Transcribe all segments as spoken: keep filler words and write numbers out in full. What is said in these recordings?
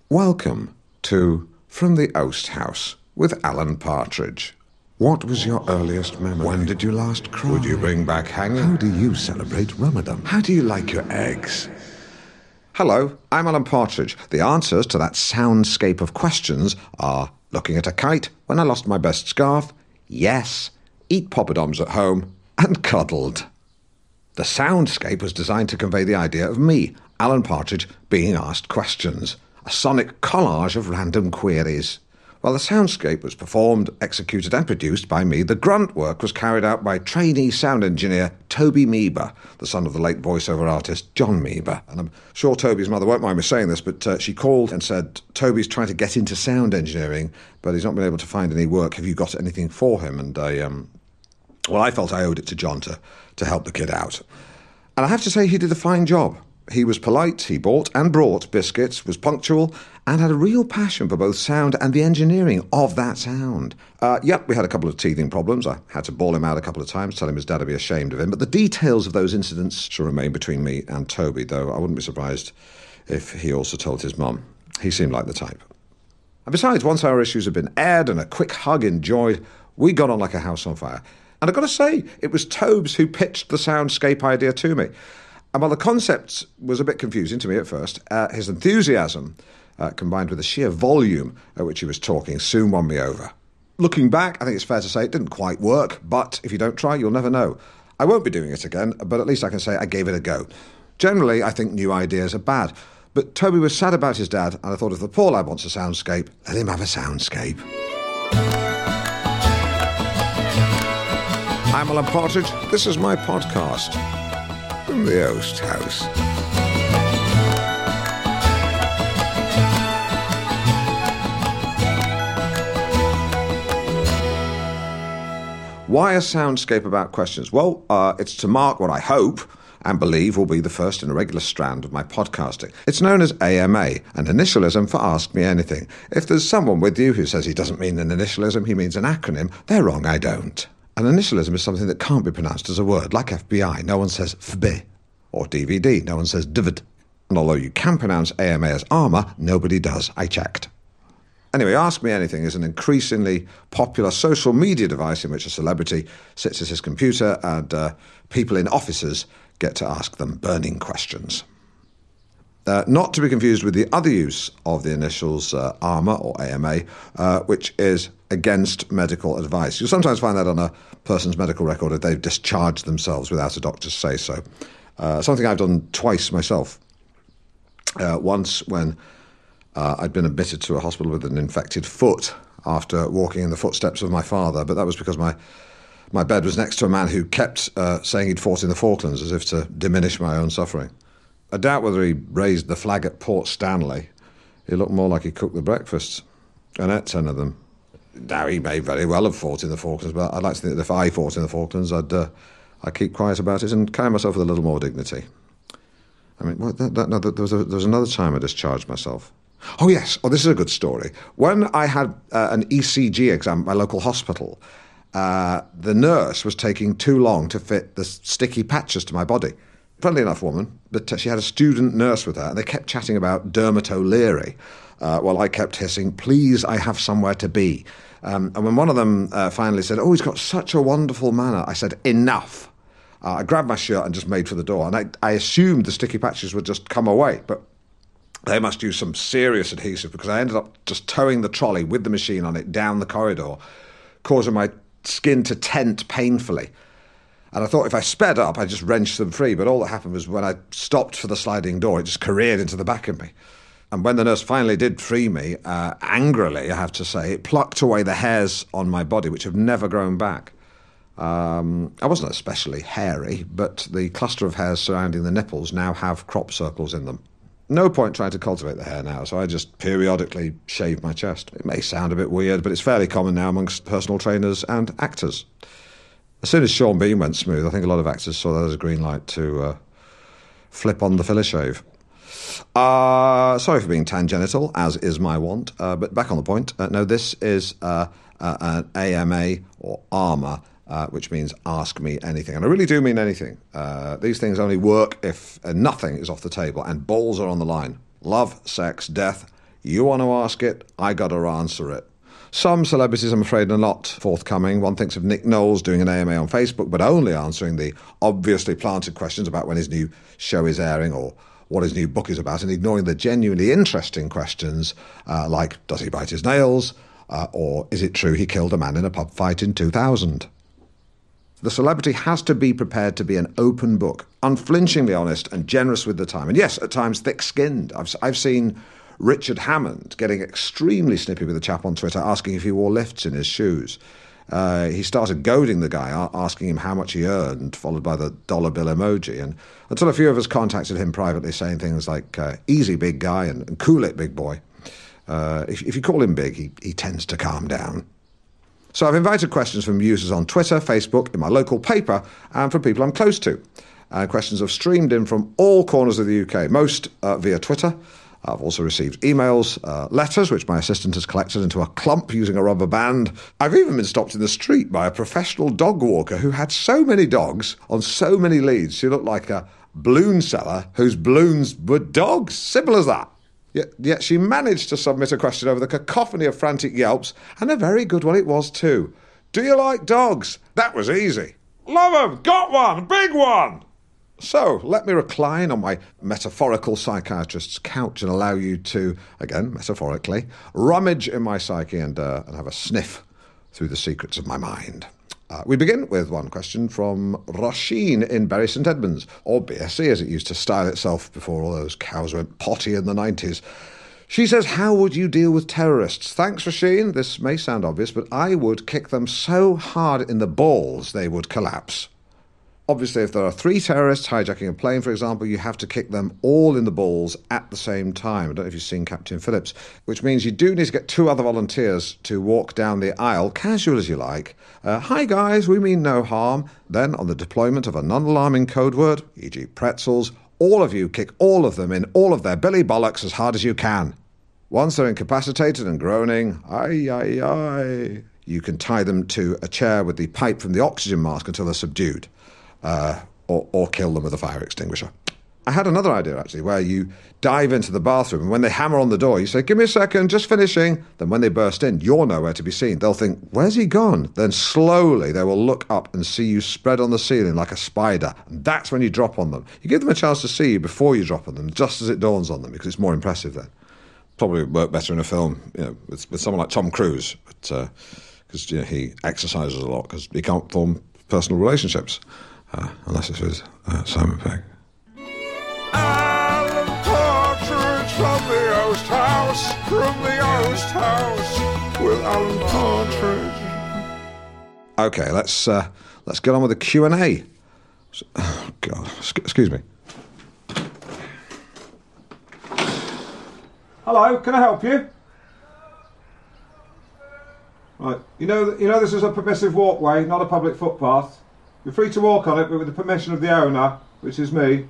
Welcome to From the Oast House with Alan Partridge. What was your earliest memory? When did you last cry? Would you bring back hanging? How do you celebrate Ramadan? How do you like your eggs? Hello, I'm Alan Partridge. The answers to that soundscape of questions are looking at a kite when I lost my best scarf, yes, eat poppadoms at home, and cuddled. The soundscape was designed to convey the idea of me, Alan Partridge, being asked questions. A sonic collage of random queries. While the soundscape was performed, executed and produced by me, the grunt work was carried out by trainee sound engineer Toby Meaber, the son of the late voiceover artist John Meaber. And I'm sure Toby's mother won't mind me saying this, but uh, she called and said, Toby's trying to get into sound engineering, but he's not been able to find any work. Have you got anything for him? And I, um, well, I felt I owed it to John to, to help the kid out. And I have to say he did a fine job. He was polite, he bought and brought biscuits, was punctual, and had a real passion for both sound and the engineering of that sound. Uh, yep, we had a couple of teething problems. I had to bawl him out a couple of times, tell him his dad would be ashamed of him. But the details of those incidents shall remain between me and Toby, though I wouldn't be surprised if he also told his mum. He seemed like the type. And besides, once our issues had been aired and a quick hug enjoyed, we got on like a house on fire. And I've got to say, it was Tobes who pitched the soundscape idea to me. And while the concept was a bit confusing to me at first, uh, his enthusiasm, uh, combined with the sheer volume at which he was talking, soon won me over. Looking back, I think it's fair to say it didn't quite work, but if you don't try, you'll never know. I won't be doing it again, but at least I can say I gave it a go. Generally, I think new ideas are bad, but Toby was sad about his dad, and I thought if the poor lad wants a soundscape, let him have a soundscape. I'm Alan Partridge. This is my podcast. From the Oast House. Why a soundscape about questions? Well, uh, it's to mark what I hope and believe will be the first in a regular strand of my podcasting. It's known as A M A, an initialism for Ask Me Anything. If there's someone with you who says he doesn't mean an initialism, he means an acronym, they're wrong, I don't. An initialism is something that can't be pronounced as a word, like F B I. No one says F B I. Or D V D. No one says D V D. And although you can pronounce A M A as armour, nobody does. I checked. Anyway, Ask Me Anything is an increasingly popular social media device in which a celebrity sits at his computer and uh, people in offices get to ask them burning questions. Uh, not to be confused with the other use of the initials uh, armour or A M A, uh, which is against medical advice. You'll sometimes find that on a person's medical record if they've discharged themselves without a doctor's say-so. Uh, something I've done twice myself. Uh, once when uh, I'd been admitted to a hospital with an infected foot after walking in the footsteps of my father, but that was because my my bed was next to a man who kept uh, saying he'd fought in the Falklands as if to diminish my own suffering. I doubt whether he raised the flag at Port Stanley. He looked more like he cooked the breakfasts and ate ten of them. Now, he may very well have fought in the Falklands, but I'd like to think that if I fought in the Falklands, I'd uh, I'd keep quiet about it and carry myself with a little more dignity. I mean, what, that, that, no, there, was a, there was another time I discharged myself. Oh, yes. Oh, this is a good story. When I had uh, an E C G exam at my local hospital, uh, the nurse was taking too long to fit the sticky patches to my body. Friendly enough woman, but uh, she had a student nurse with her, and they kept chatting about Dermot O'Leary, uh, while I kept hissing, please, I have somewhere to be. Um, and when one of them uh, finally said, oh, he's got such a wonderful manner, I said, enough. Uh, I grabbed my shirt and just made for the door, and I, I assumed the sticky patches would just come away, but they must use some serious adhesive, because I ended up just towing the trolley with the machine on it down the corridor, causing my skin to tent painfully. And I thought if I sped up, I'd just wrench them free. But all that happened was when I stopped for the sliding door, it just careered into the back of me. And when the nurse finally did free me, uh, angrily, I have to say, it plucked away the hairs on my body, which have never grown back. Um, I wasn't especially hairy, but the cluster of hairs surrounding the nipples now have crop circles in them. No point trying to cultivate the hair now, so I just periodically shave my chest. It may sound a bit weird, but it's fairly common now amongst personal trainers and actors. As soon as Sean Bean went smooth, I think a lot of actors saw that as a green light to uh, flip on the filler shave. Uh, sorry for being tangential, as is my wont, uh, but back on the point. Uh, no, this is uh, uh, an A M A, or armour, uh, which means ask me anything. And I really do mean anything. Uh, these things only work if uh, nothing is off the table and balls are on the line. Love, sex, death, You want to ask it, I got to answer it. Some celebrities, I'm afraid, are not forthcoming. One thinks of Nick Knowles doing an A M A on Facebook, but only answering the obviously planted questions about when his new show is airing or what his new book is about, and ignoring the genuinely interesting questions uh, like, does he bite his nails? Uh, or is it true he killed a man in a pub fight in two thousand? The celebrity has to be prepared to be an open book, unflinchingly honest and generous with the time. And yes, at times thick-skinned. I've, I've seen Richard Hammond getting extremely snippy with a chap on Twitter asking if he wore lifts in his shoes. Uh, he started goading the guy, asking him how much he earned, followed by the dollar bill emoji. And until a few of us contacted him privately saying things like, uh, easy big guy and, and cool it big boy. Uh, if, if you call him big, he, he tends to calm down. So I've invited questions from users on Twitter, Facebook, in my local paper, and from people I'm close to. Uh, questions have streamed in from all corners of the U K, most uh, via Twitter. I've also received emails, uh, letters, which my assistant has collected into a clump using a rubber band. I've even been stopped in the street by a professional dog walker who had so many dogs on so many leads. She looked like a balloon seller whose balloons were dogs. Simple as that. Yet, yet she managed to submit a question over the cacophony of frantic yelps, and a very good one it was too. Do you like dogs? That was easy. Love 'em. Got one. Big one. So, let me recline on my metaphorical psychiatrist's couch and allow you to, again, metaphorically, rummage in my psyche and, uh, and have a sniff through the secrets of my mind. Uh, we begin with one question from Roisin in Bury St Edmunds, or B S C as it used to style itself before all those cows went potty in the nineties. She says, how would you deal with terrorists? Thanks, Roisin. This may sound obvious, but I would kick them so hard in the balls they would collapse. Obviously, if there are three terrorists hijacking a plane, for example, you have to kick them all in the balls at the same time. I don't know if you've seen Captain Phillips, which means you do need to get two other volunteers to walk down the aisle, casual as you like. Uh, Hi guys, we mean no harm. Then, on the deployment of a non-alarming code word, for example pretzels, all of you kick all of them in all of their billy bollocks as hard as you can. Once they're incapacitated and groaning, aye, aye, aye, you can tie them to a chair with the pipe from the oxygen mask until they're subdued. Uh, or, or kill them with a fire extinguisher. I had another idea, actually, where you dive into the bathroom and when they hammer on the door, you say, give me a second, just finishing. Then when they burst in, you're nowhere to be seen. They'll think, where's he gone? Then slowly they will look up and see you spread on the ceiling like a spider. And that's when you drop on them. You give them a chance to see you before you drop on them, just as it dawns on them, because it's more impressive then. Probably work better in a film, you know, with, with someone like Tom Cruise, but because uh, you know, he exercises a lot, because he can't form personal relationships. Uh, unless it's with uh, Simon Pegg. Alan Partridge from the Oast House, from the Oast House, with Alan Partridge. Okay, let's uh, let's get on with the Q and A. Oh, God, excuse me. Hello, can I help you? Right, you know, you know this is a permissive walkway, not a public footpath. You're free to walk on it, but with the permission of the owner, which is me.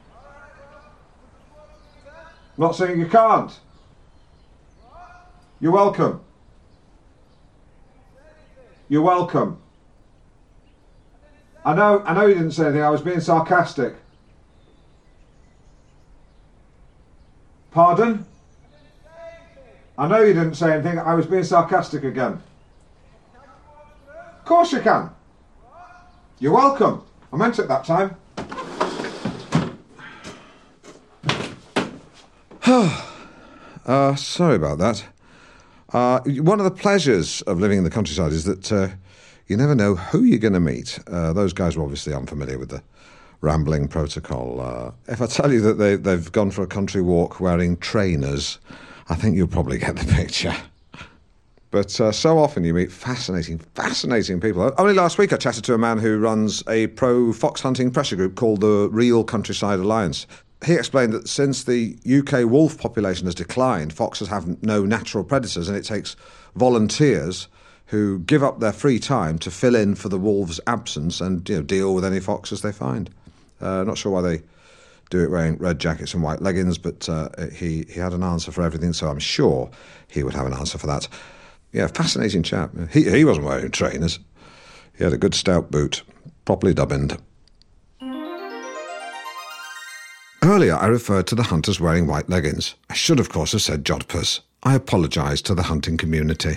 Not saying you can't. You're welcome. You're welcome. I know, I know you didn't say anything, I was being sarcastic. Pardon? I know you didn't say anything, I was being sarcastic again. Of course you can. You're welcome. I meant it that time. uh, sorry about that. Uh, one of the pleasures of living in the countryside is that uh, you never know who you're going to meet. Uh, those guys were obviously unfamiliar with the rambling protocol. Uh, if I tell you that they, they've gone for a country walk wearing trainers, I think you'll probably get the picture. But uh, so often you meet fascinating, fascinating people. Only last week I chatted to a man who runs a pro-fox hunting pressure group called the Real Countryside Alliance. He explained that since the U K wolf population has declined, foxes have no natural predators, and it takes volunteers who give up their free time to fill in for the wolves' absence and, you know, deal with any foxes they find. Uh, not sure why they do it wearing red jackets and white leggings, but uh, he, he had an answer for everything, so I'm sure he would have an answer for that. Yeah, fascinating chap. He he wasn't wearing trainers. He had a good stout boot, properly dubbined. Earlier I referred to the hunters wearing white leggings. I should, of course, have said jodhpurs. I apologise to the hunting community.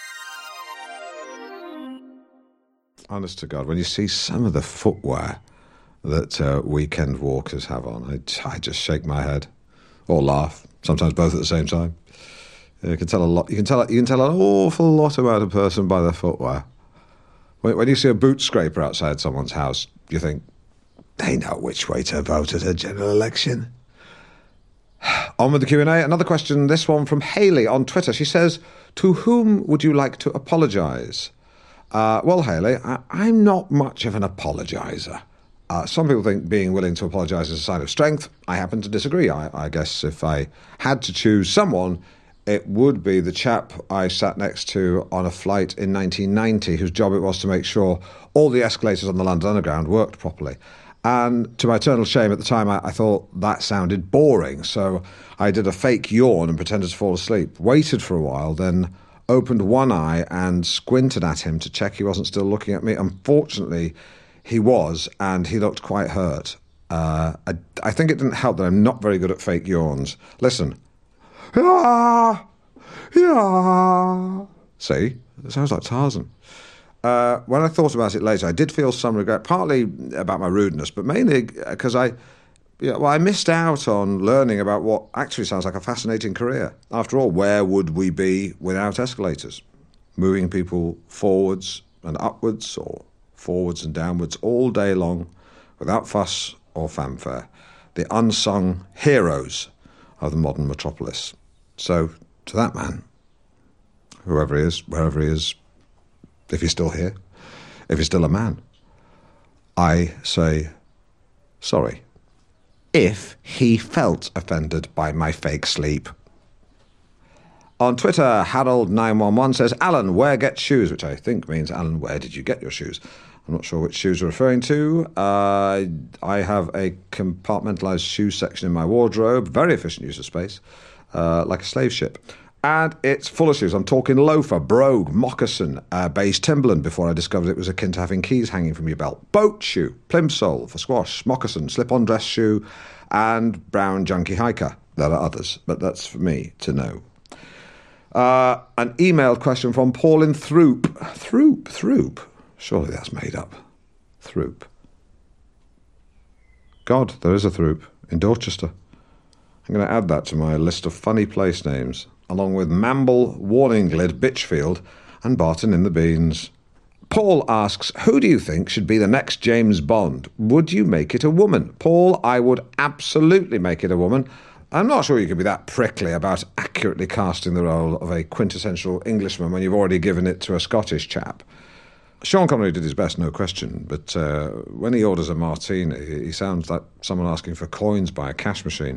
Honest to God, when you see some of the footwear that uh, weekend walkers have on, I, I just shake my head or laugh, sometimes both at the same time. You can tell a lot. You can tell. You can tell an awful lot about a person by their footwear. When, when you see a boot scraper outside someone's house, you think they know which way to vote at a general election. On with the Q and A. Another question. This one from Hayley on Twitter. She says, "To whom would you like to apologise?" Uh, well, Hayley, I, I'm not much of an apologiser. Uh, some people think being willing to apologise is a sign of strength. I happen to disagree. I, I guess if I had to choose someone, it would be the chap I sat next to on a flight in nineteen ninety, whose job it was to make sure all the escalators on the London Underground worked properly. And to my eternal shame, at the time, I, I thought that sounded boring. So I did a fake yawn and pretended to fall asleep, waited for a while, then opened one eye and squinted at him to check he wasn't still looking at me. Unfortunately, he was, and he looked quite hurt. Uh, I, I think it didn't help that I'm not very good at fake yawns. Listen. Yeah, yeah. See, it sounds like Tarzan. Uh, when I thought about it later, I did feel some regret, partly about my rudeness, but mainly because I, yeah, well, I missed out on learning about what actually sounds like a fascinating career. After all, where would we be without escalators? Moving people forwards and upwards, or forwards and downwards all day long, without fuss or fanfare. The unsung heroes of the modern metropolis. So, to that man, whoever he is, wherever he is, if he's still here, if he's still a man, I say sorry. If he felt offended by my fake sleep. On Twitter, Harold nine one one says, Alan, where get shoes? Which I think means, Alan, where did you get your shoes? I'm not sure which shoes you're referring to. Uh, I have a compartmentalised shoe section in my wardrobe. Very efficient use of space. Uh, like a slave ship. And it's full of shoes. I'm talking loafer, brogue, moccasin, uh, beige Timberland before I discovered it was akin to having keys hanging from your belt. Boat shoe, plimsoll for squash, moccasin, slip-on dress shoe, and brown junkie hiker. There are others, but that's for me to know. Uh, an emailed question from Paul in Throop. Throop, Throop. Surely that's made up. Throop. God, there is a Throop in Dorchester. I'm going to add that to my list of funny place names, along with Mamble, Warninglid, Bitchfield, and Barton in the Beans. Paul asks, who do you think should be the next James Bond? Would you make it a woman? Paul, I would absolutely make it a woman. I'm not sure you could be that prickly about accurately casting the role of a quintessential Englishman when you've already given it to a Scottish chap. Sean Connery did his best, no question, but uh, when he orders a martini, he sounds like someone asking for coins by a cash machine.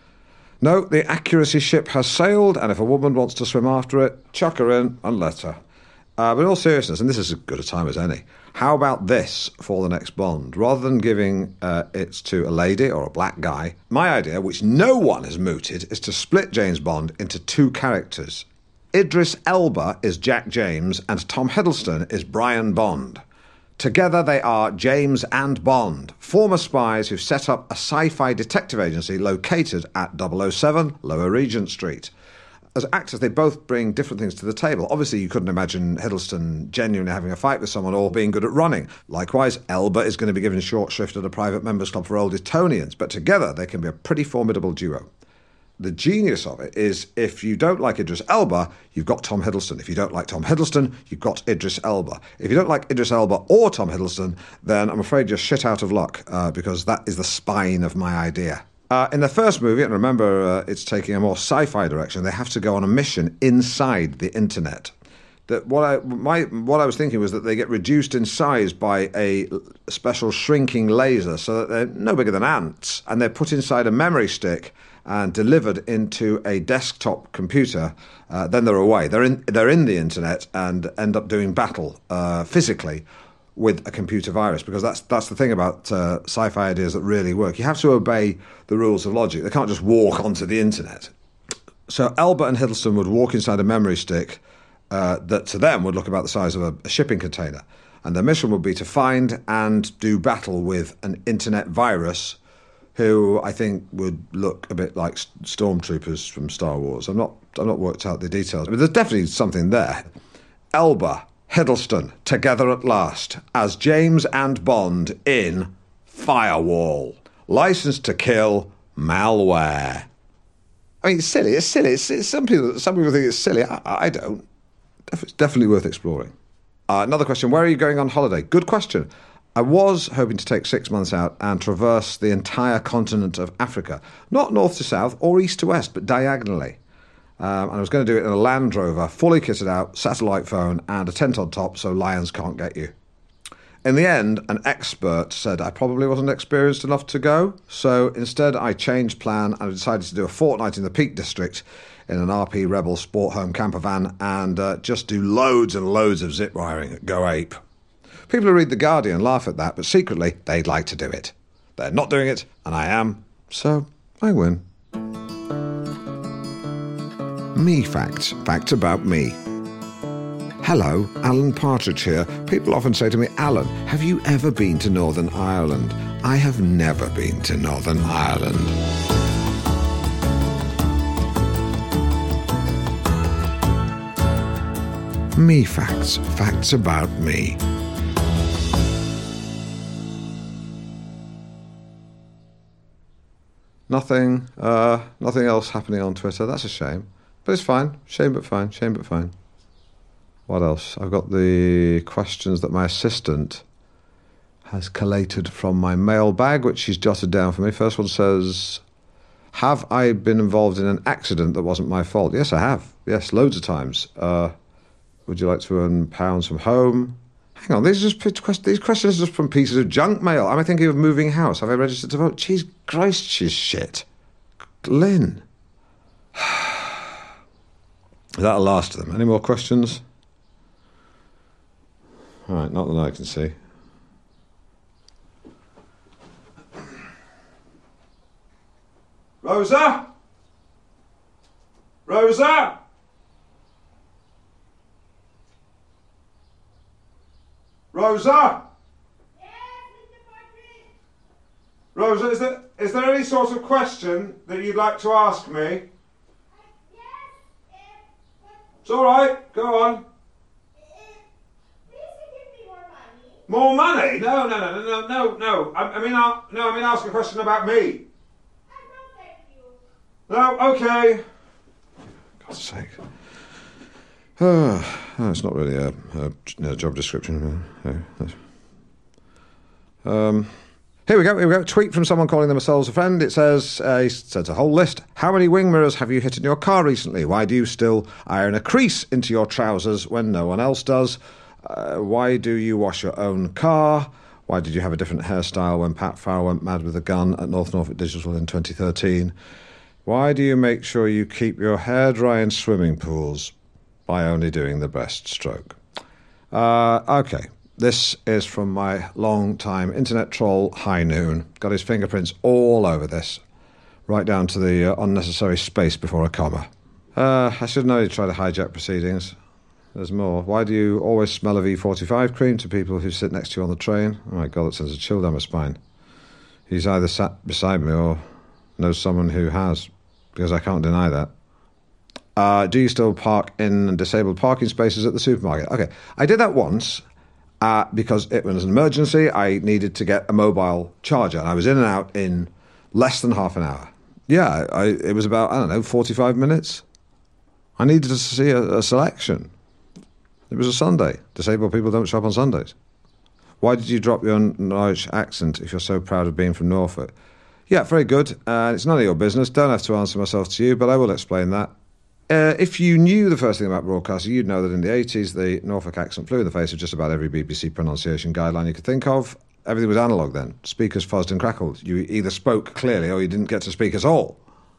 No, the accuracy ship has sailed, and if a woman wants to swim after it, chuck her in and let her. Uh, but in all seriousness, and this is as good a time as any, how about this for the next Bond? Rather than giving uh, it to a lady or a black guy, my idea, which no one has mooted, is to split James Bond into two characters. Idris Elba is Jack James, and Tom Hiddleston is Brian Bond. Together they are James and Bond, former spies who've set up a sci-fi detective agency located at double oh seven Lower Regent Street. As actors, they both bring different things to the table. Obviously, you couldn't imagine Hiddleston genuinely having a fight with someone or being good at running. Likewise, Elba is going to be given short shrift at a private members club for old Etonians, but together they can be a pretty formidable duo. The genius of it is if you don't like Idris Elba, you've got Tom Hiddleston. If you don't like Tom Hiddleston, you've got Idris Elba. If you don't like Idris Elba or Tom Hiddleston, then I'm afraid you're shit out of luck, uh, because that is the spine of my idea. Uh, in the first movie, and remember uh, it's taking a more sci-fi direction, they have to go on a mission inside the internet. That what I my what I was thinking was that they get reduced in size by a special shrinking laser so that they're no bigger than ants, and they're put inside a memory stick and delivered into a desktop computer. Uh, then they're away. They're in they're in the internet and end up doing battle uh, physically with a computer virus, because that's that's the thing about uh, sci-fi ideas that really work. You have to obey the rules of logic. They can't just walk onto the internet. So Elba and Hiddleston would walk inside a memory stick uh, that to them would look about the size of a, a shipping container. And their mission would be to find and do battle with an internet virus who I think would look a bit like stormtroopers from Star Wars. I'm not, I've not worked out the details, but there's definitely something there. Elba, Hiddleston, together at last, as James and Bond in Firewall. License to Kill, malware. I mean, it's silly, it's silly. It's, it's, some, people, some people think it's silly. I, I don't. It's definitely worth exploring. Uh, another question, where are you going on holiday? Good question. I was hoping to take six months out and traverse the entire continent of Africa. Not north to south or east to west, but diagonally. Um, and I was going to do it in a Land Rover, fully kitted out, satellite phone, and a tent on top so lions can't get you. In the end, an expert said I probably wasn't experienced enough to go, so instead I changed plan and I decided to do a fortnight in the Peak District in an R P Rebel sport home camper van and uh, just do loads and loads of zip wiring at Go Ape. People who read The Guardian laugh at that, but secretly they'd like to do it. They're not doing it, and I am, so I win. Me facts. Facts about me. Hello, Alan Partridge here. People often say to me, Alan, have you ever been to Northern Ireland? I have never been to Northern Ireland. Me facts. Facts about me. Nothing, uh, nothing else happening on Twitter. That's a shame. But it's fine. Shame but fine. Shame but fine. What else? I've got the questions that my assistant has collated from my mailbag, which she's jotted down for me. First one says, have I been involved in an accident that wasn't my fault? Yes, I have. Yes, loads of times. Uh, would you like to earn pounds from home? Hang on, these are just these questions are just from pieces of junk mail. Am I thinking of moving house? Have I registered to vote? Jeez Christ, she's shit. Lynn. That'll last them. Any more questions? All right, not that I can see. Rosa? Rosa? Rosa? Yes, Mister Partridge. Rosa, is there, is there any sort of question that you'd like to ask me? Uh, yes, uh, but, It's all right, go on. uh, please you give me more money. More money? No, no, no, no, no, no. I, I mean, I'll, no, I mean, ask a question about me. Uh, no, thank you. No, okay. God's sake. Oh, oh, it's not really a, a, a job description. Um, here we go, here we go. Tweet from someone calling themselves a friend. It says, uh, he says a whole list. How many wing mirrors have you hit in your car recently? Why do you still iron a crease into your trousers when no one else does? Uh, why do you wash your own car? Why did you have a different hairstyle when Pat Farrell went mad with a gun at North Norfolk Digital in twenty thirteen? Why do you make sure you keep your hair dry in swimming pools? By only doing the breaststroke. Uh, okay, this is from my long-time internet troll, High Noon. Got his fingerprints all over this, right down to the uh, unnecessary space before a comma. Uh, I should know you try to hijack proceedings. There's more. Why do you always smell of E forty-five cream to people who sit next to you on the train? Oh my God, that sends a chill down my spine. He's either sat beside me or knows someone who has, because I can't deny that. Uh, do you still park in disabled parking spaces at the supermarket? Okay, I did that once uh, because it was an emergency. I needed to get a mobile charger, and I was in and out in less than half an hour. Yeah, I, it was about, I don't know, forty-five minutes. I needed to see a, a selection. It was a Sunday. Disabled people don't shop on Sundays. Why did you drop your Norwich accent if you're so proud of being from Norfolk? Yeah, very good. Uh, it's none of your business. Don't have to answer myself to you, but I will explain that. Uh, if you knew the first thing about broadcasting, you'd know that in the eighties, the Norfolk accent flew in the face of just about every B B C pronunciation guideline you could think of. Everything was analogue then. Speakers fuzzed and crackled. You either spoke clearly or you didn't get to speak at all.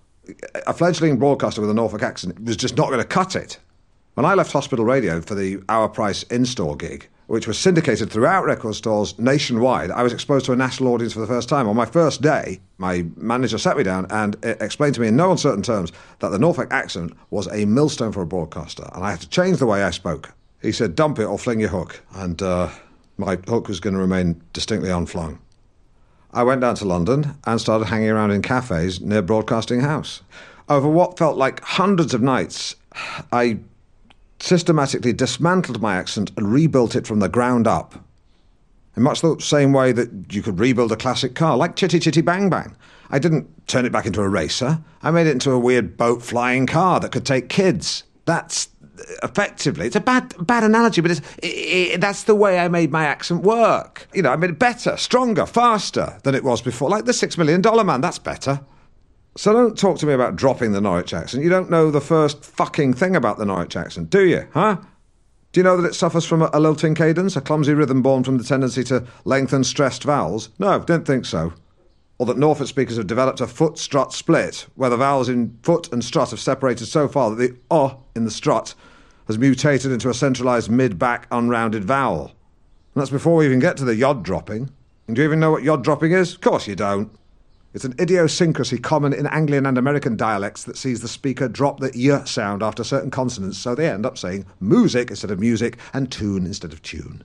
A fledgling broadcaster with a Norfolk accent was just not going to cut it. When I left Hospital Radio for the Our Price in-store gig, which was syndicated throughout record stores nationwide, I was exposed to a national audience for the first time. On my first day, my manager sat me down and explained to me in no uncertain terms that the Norfolk accent was a millstone for a broadcaster, and I had to change the way I spoke. He said, dump it or fling your hook, and uh, my hook was going to remain distinctly unflung. I went down to London and started hanging around in cafes near Broadcasting House. Over what felt like hundreds of nights, I systematically dismantled my accent and rebuilt it from the ground up. In much the same way that you could rebuild a classic car, like Chitty Chitty Bang Bang. I didn't turn it back into a racer. I made it into a weird boat-flying car that could take kids. That's effectively, it's a bad bad analogy, but it's, it, it, that's the way I made my accent work. You know, I made it better, stronger, faster than it was before. Like the Six Million Dollar Man, that's better. So don't talk to me about dropping the Norwich accent. You don't know the first fucking thing about the Norwich accent, do you, huh? Do you know that it suffers from a, a lilting cadence, a clumsy rhythm born from the tendency to lengthen stressed vowels? No, don't think so. Or that Norfolk speakers have developed a foot-strut split, where the vowels in foot and strut have separated so far that the O in the strut has mutated into a centralised mid-back unrounded vowel. And that's before we even get to the yod dropping. And do you even know what yod dropping is? Of course you don't. It's an idiosyncrasy common in Anglian and American dialects that sees the speaker drop the y sound after certain consonants, so they end up saying music instead of music and tune instead of tune.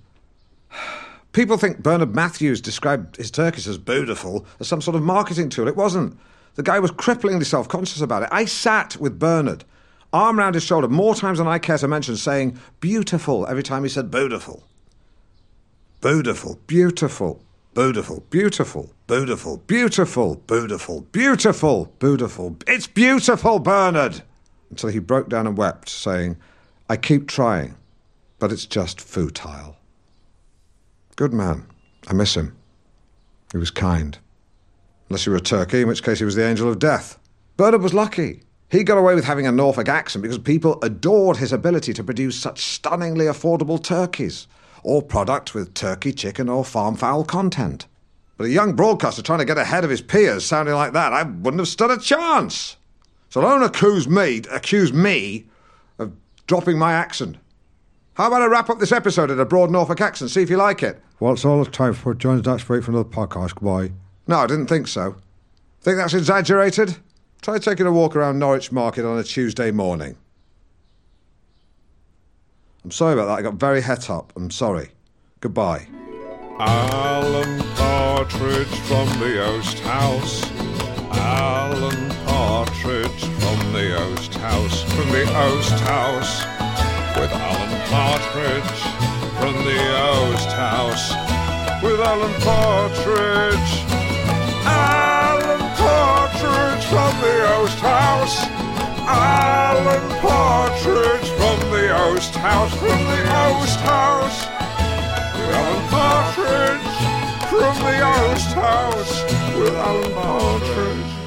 People think Bernard Matthews described his Turkish as beautiful as some sort of marketing tool. It wasn't. The guy was cripplingly self-conscious about it. I sat with Bernard, arm round his shoulder, more times than I care to mention, saying beautiful every time he said beautiful. Beautiful, beautiful, beautiful, beautiful, beautiful, beautiful, beautiful, beautiful, beautiful. It's beautiful, Bernard! Until he broke down and wept, saying, I keep trying, but it's just futile. Good man. I miss him. He was kind. Unless you were a turkey, in which case he was the angel of death. Bernard was lucky. He got away with having a Norfolk accent because people adored his ability to produce such stunningly affordable turkeys, all product with turkey, chicken or farm fowl content. But a young broadcaster trying to get ahead of his peers sounding like that, I wouldn't have stood a chance. So don't accuse me, accuse me of dropping my accent. How about I wrap up this episode in a broad Norfolk accent, see if you like it? Well, it's all the time for John's Not Straight for another podcast. Goodbye. No, I didn't think so. Think that's exaggerated? Try taking a walk around Norwich Market on a Tuesday morning. I'm sorry about that. I got very het up. I'm sorry. Goodbye. Alan Partridge from the Oast House. Alan Partridge from the Oast House. From the Oast House. With Alan Partridge from the Oast House. With Alan Partridge. Alan Partridge from the Oast House. Alan Partridge from the Oast House. From the Oast House. With Alan Partridge from the Oast House. With Alan Partridge.